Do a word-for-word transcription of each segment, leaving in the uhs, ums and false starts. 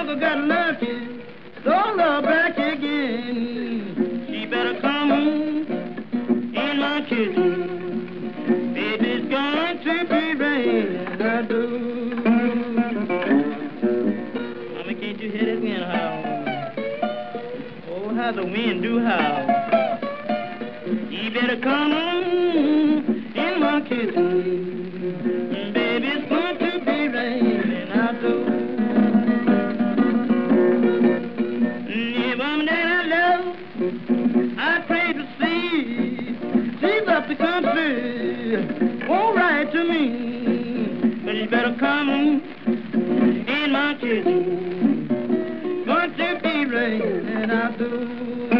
sugar got lucky, stole her back again. She better come on in my kitchen. Baby's going to be raining, I do. Mama, can't you hear that wind howl? Oh, how the wind do howl. You better come on in my kitchen. Baby's going to be raining, I do. I pray to see, she's up the country, won't write to me, but you better come in my kitchen, going to be raining, I do.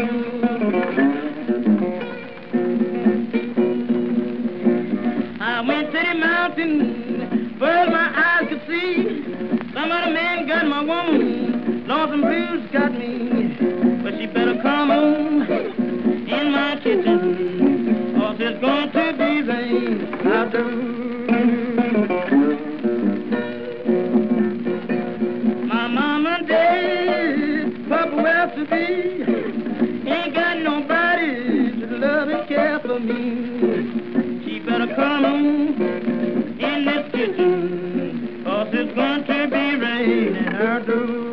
I went to the mountain, where my eyes could see, some other man got my woman, lonesome blues got me, but she better come on in my kitchen, or there's going to be rain, I do. My mama dead, Papa well to be, ain't got nobody to love and care for me. She better come on in this kitchen, or there's going to be rain, and I do.